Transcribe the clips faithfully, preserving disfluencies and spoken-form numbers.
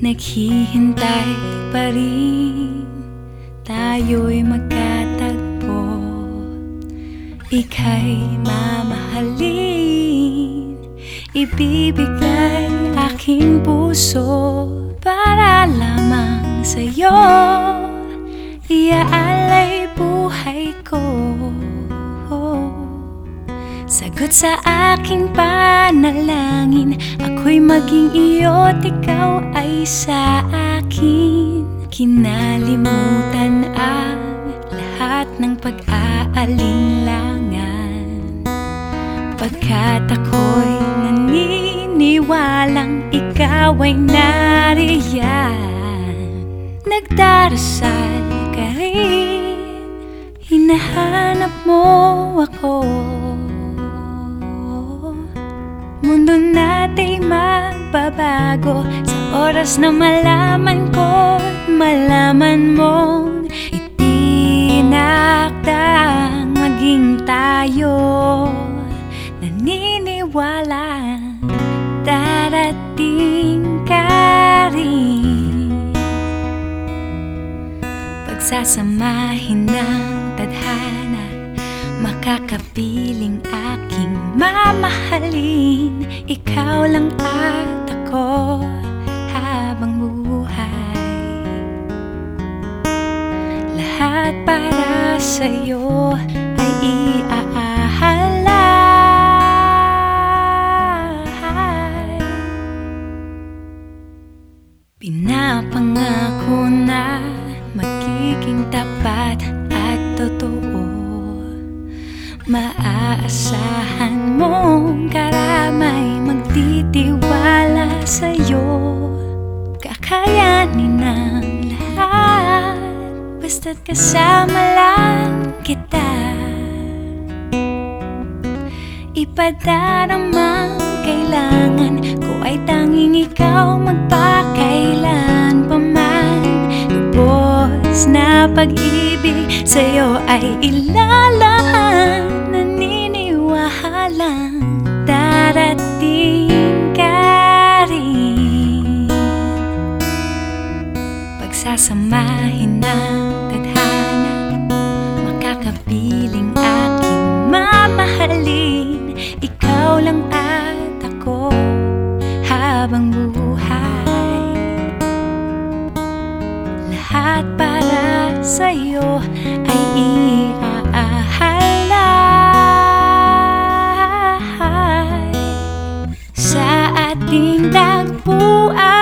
Naghihintay pa rin tayo'y magkatagpo. Ika'y mamahalin, ibibigay aking puso para lamang sa'yo. Iaalay buhay ko, sagot sa aking panalangin. Ako'y maging iyo't ikaw ay sa akin. Kinalimutan ang lahat ng pag-aalinlangan, pagkat ako'y naniniwalang ikaw ay nariyan. Nagdarasal ka rin, hinahanap mo ako. Mundo natin magbabago sa oras na malaman ko, malaman mong itinakdang maging tayo. Naniniwala darating ka rin. Pagsasamahin ng tadhana, makakapiling aking mamahalin. Ikaw lang at ako habang buhay. Lahat para sa'yo ay iaalay. Pinapangako na magiging tapat at totoo. Maaasahan mong karamay magtitiwala sa'yo. Kakayanin ang lahat basta't kasama lang kita. Ipadaramang kailangan ko ay tanging ikaw magpakailan pa man. Lubos na pag-ibig sa'yo ay ilalahan. Naniniwalang darating ka rin. Pagsasamahin ng tadhana, makakapiling aking mamahalin. Ikaw lang at ako habang buhay. Lahat para sa'yo ay iaalay. Sa ating tagpuan,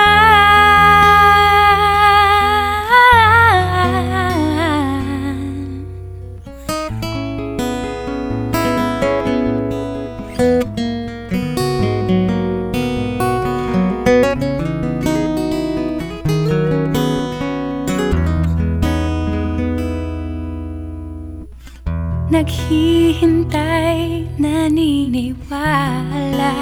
naghihintay, naniniwala.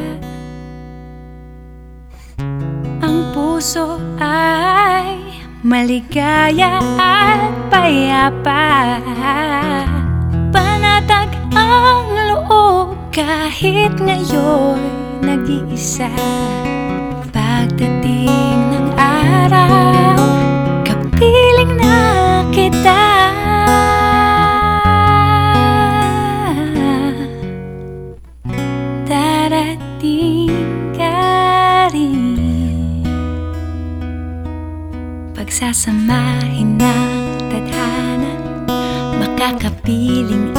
Ang puso ay maligaya at payapa. Panatag ang loob kahit ngayon nag-iisa. Pagdating ng araw, kapiling na kita. Darating ka rin. Pagsasamahin ng tadhana, makakapiling